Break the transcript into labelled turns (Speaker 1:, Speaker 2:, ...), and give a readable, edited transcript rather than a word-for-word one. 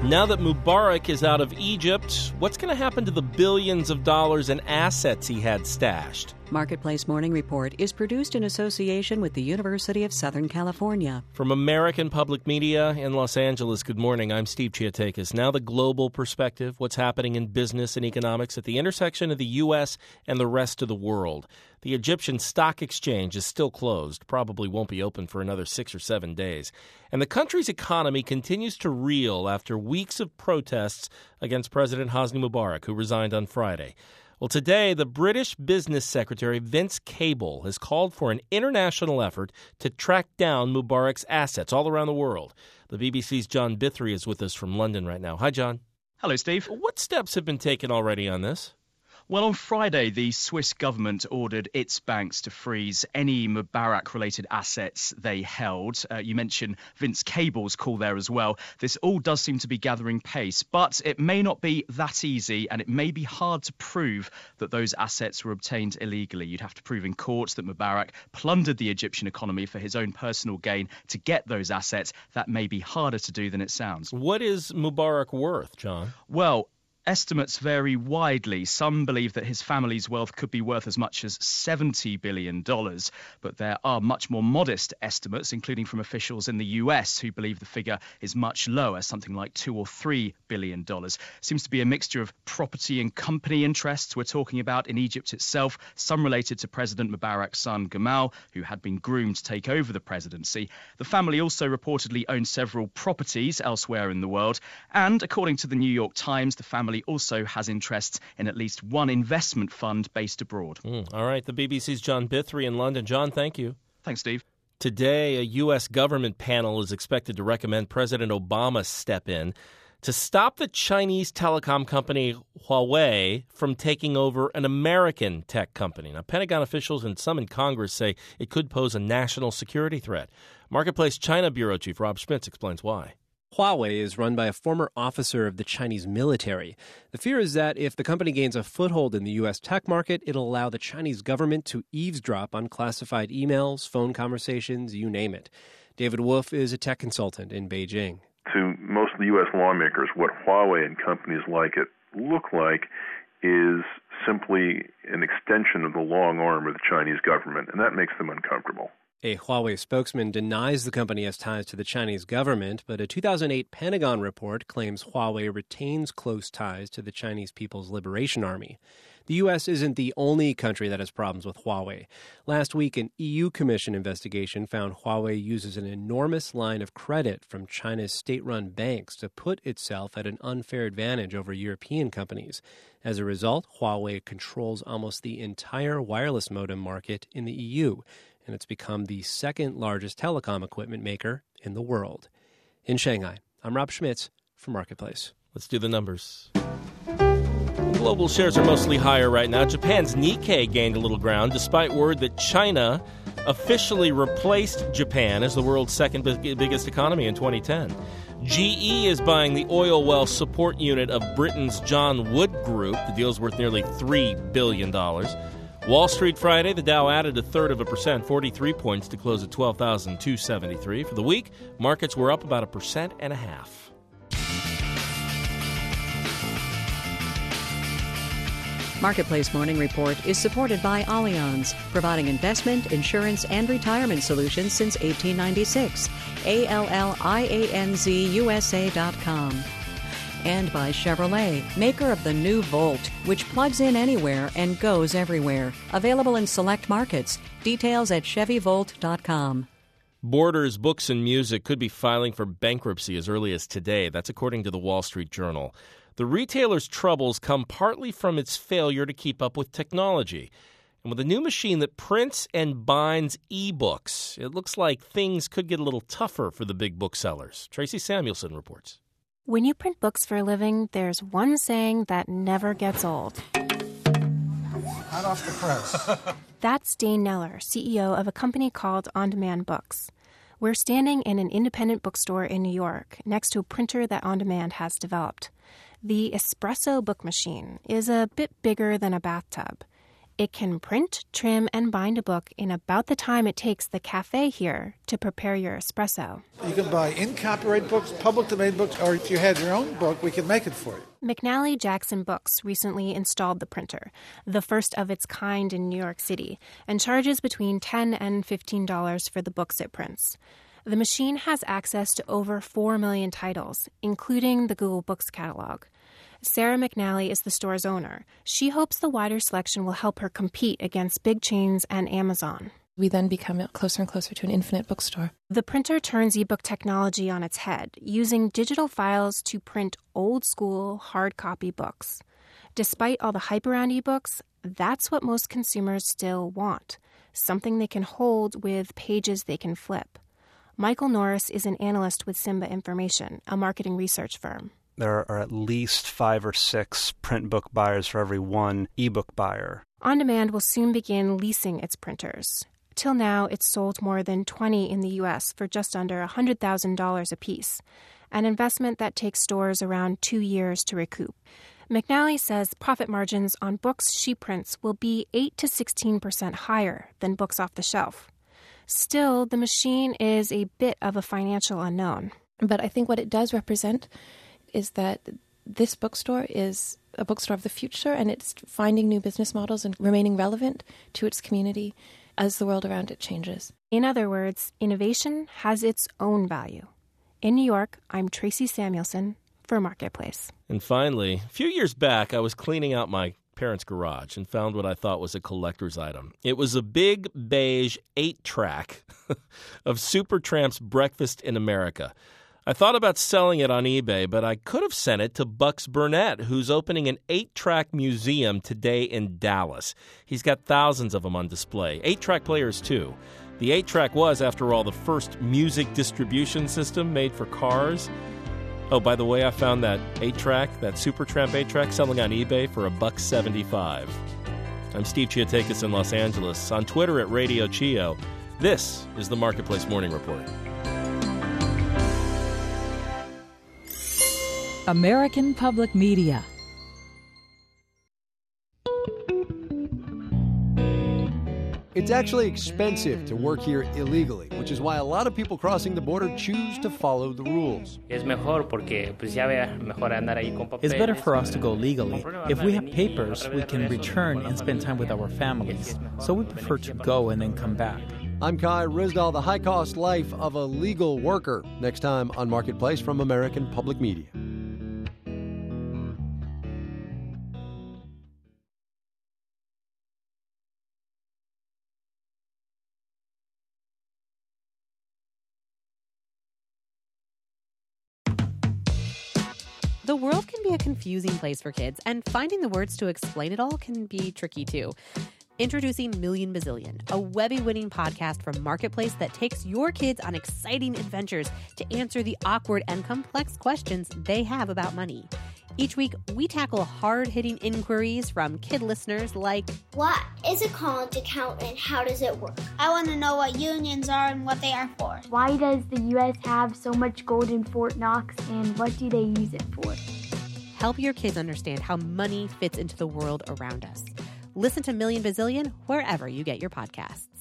Speaker 1: Now that Mubarak is out of Egypt, what's going to happen to the billions of dollars in assets he had stashed?
Speaker 2: Marketplace Morning Report is produced in association with the University of Southern California.
Speaker 1: From American Public Media in Los Angeles, good morning. I'm Steve Chiatakis. Now the global perspective, what's happening in business and economics at the intersection of the U.S. and the rest of the world. The Egyptian Stock Exchange is still closed, probably won't be open for another 6 or 7 days. And the country's economy continues to reel after weeks of protests against President Hosni Mubarak, who resigned on Friday. Well, today, the British Business Secretary Vince Cable has called for an international effort to track down Mubarak's assets all around the world. The BBC's John Bithry is with us from London right now. Hi, John.
Speaker 3: Hello, Steve.
Speaker 1: What steps have been taken already on this?
Speaker 3: Well, on Friday, the Swiss government ordered its banks to freeze any Mubarak-related assets they held. You mentioned Vince Cable's call there as well. This all does seem to be gathering pace, but it may not be that easy, and it may be hard to prove that those assets were obtained illegally. You'd have to prove in court that Mubarak plundered the Egyptian economy for his own personal gain to get those assets. That may be harder to do than it sounds.
Speaker 1: What is Mubarak worth, John?
Speaker 3: Well, estimates vary widely. Some believe that his family's wealth could be worth as much as $70 billion. But there are much more modest estimates, including from officials in the US, who believe the figure is much lower, something like $2 or $3 billion. Seems to be a mixture of property and company interests we're talking about in Egypt itself, some related to President Mubarak's son Gamal, who had been groomed to take over the presidency. The family also reportedly owns several properties elsewhere in the world. And according to the New York Times, the family also has interests in at least one investment fund based abroad.
Speaker 1: All right. The BBC's John Bithry in London. John, thank you.
Speaker 3: Thanks, Steve.
Speaker 1: Today, a U.S. government panel is expected to recommend President Obama step in to stop the Chinese telecom company Huawei from taking over an American tech company. Now, Pentagon officials and some in Congress say it could pose a national security threat. Marketplace China Bureau Chief Rob Schmitz explains why.
Speaker 4: Huawei is run by a former officer of the Chinese military. The fear is that if the company gains a foothold in the U.S. tech market, it'll allow the Chinese government to eavesdrop on classified emails, phone conversations, you name it. David Wolf is a tech consultant in Beijing.
Speaker 5: To most of the U.S. lawmakers, what Huawei and companies like it look like is simply an extension of the long arm of the Chinese government, and that makes them uncomfortable.
Speaker 4: A Huawei spokesman denies the company has ties to the Chinese government, but a 2008 Pentagon report claims Huawei retains close ties to the Chinese People's Liberation Army. The U.S. isn't the only country that has problems with Huawei. Last week, an EU Commission investigation found Huawei uses an enormous line of credit from China's state-run banks to put itself at an unfair advantage over European companies. As a result, Huawei controls almost the entire wireless modem market in the EU, and it's become the second largest telecom equipment maker in the world. In Shanghai, I'm Rob Schmitz for Marketplace.
Speaker 1: Let's do the numbers. Global shares are mostly higher right now. Japan's Nikkei gained a little ground despite word that China officially replaced Japan as the world's second biggest economy in 2010. GE is buying the oil well support unit of Britain's John Wood Group. The deal's worth nearly $3 billion. Wall Street Friday, the Dow added 0.33%, 43 points to close at 12,273. For the week, markets were up about 1.5%.
Speaker 2: Marketplace Morning Report is supported by Allianz, providing investment, insurance, and retirement solutions since 1896. ALLIANZUSA.com. And by Chevrolet, maker of the new Volt, which plugs in anywhere and goes everywhere. Available in select markets. Details at ChevyVolt.com.
Speaker 1: Borders Books and Music could be filing for bankruptcy as early as today. That's according to the Wall Street Journal. The retailer's troubles come partly from its failure to keep up with technology. And with a new machine that prints and binds e-books, it looks like things could get a little tougher for the big booksellers. Tracy Samuelson reports.
Speaker 6: When you print books for a living, there's one saying that never gets old.
Speaker 7: Hot off the press.
Speaker 6: That's Dane Neller, CEO of a company called On Demand Books. We're standing in an independent bookstore in New York next to a printer that On Demand has developed. The Espresso book machine is a bit bigger than a bathtub. It can print, trim, and bind a book in about the time it takes the cafe here to prepare your espresso.
Speaker 7: You can buy in-copyright books, public domain books, or if you had your own book, we can make it for you.
Speaker 6: McNally Jackson Books recently installed the printer, the first of its kind in New York City, and charges between $10 and $15 for the books it prints. The machine has access to over 4 million titles, including the Google Books catalog. Sarah McNally is the store's owner. She hopes the wider selection will help her compete against big chains and Amazon.
Speaker 8: We then become closer and closer to an infinite bookstore.
Speaker 6: The printer turns ebook technology on its head, using digital files to print old-school, hard-copy books. Despite all the hype around ebooks, that's what most consumers still want, something they can hold with pages they can flip. Michael Norris is an analyst with Simba Information, a marketing research firm.
Speaker 9: There are at least 5 or 6 print book buyers for every one ebook buyer.
Speaker 6: On Demand will soon begin leasing its printers. Till now, it's sold more than 20 in the U.S. for just under $100,000 apiece, an investment that takes stores around 2 years to recoup. McNally says profit margins on books she prints will be 8 to 16% higher than books off the shelf. Still, the machine is a bit of a financial unknown.
Speaker 8: But I think what it does represent is that this bookstore is a bookstore of the future, and it's finding new business models and remaining relevant to its community as the world around it changes.
Speaker 6: In other words, innovation has its own value. In New York, I'm Tracy Samuelson for Marketplace.
Speaker 1: And finally, a few years back, I was cleaning out my parents' garage and found what I thought was a collector's item. It was a big beige 8-track of Supertramp's Breakfast in America. I thought about selling it on eBay, but I could have sent it to Bucks Burnett, who's opening an 8-track museum today in Dallas. He's got thousands of them on display, 8-track players too. The 8-track was, after all, the first music distribution system made for cars. Oh, by the way, I found that 8-track, that Supertramp 8-track, selling on eBay for $1.75. I'm Steve Chiatakis in Los Angeles. On Twitter at Radio Chio. This is the Marketplace Morning Report.
Speaker 10: American Public Media.
Speaker 11: It's actually expensive to work here illegally, which is why a lot of people crossing the border choose to follow the rules.
Speaker 12: It's better
Speaker 13: for us to go legally. If we have papers, we can return and spend time with our families. So we prefer to go and then come back.
Speaker 11: I'm Kai Ryssdal, the high-cost life of a legal worker. Next time on Marketplace from American Public Media.
Speaker 14: The world can be a confusing place for kids, and finding the words to explain it all can be tricky too. Introducing Million Bazillion, a Webby-winning podcast from Marketplace that takes your kids on exciting adventures to answer the awkward and complex questions they have about money. Each week, we tackle hard-hitting inquiries from kid listeners like,
Speaker 15: what is a college account and how does it work? I want to know what unions are and what they are for.
Speaker 16: Why does the U.S. have so much gold in Fort Knox and what do they use it for?
Speaker 14: Help your kids understand how money fits into the world around us. Listen to Million Bazillion wherever you get your podcasts.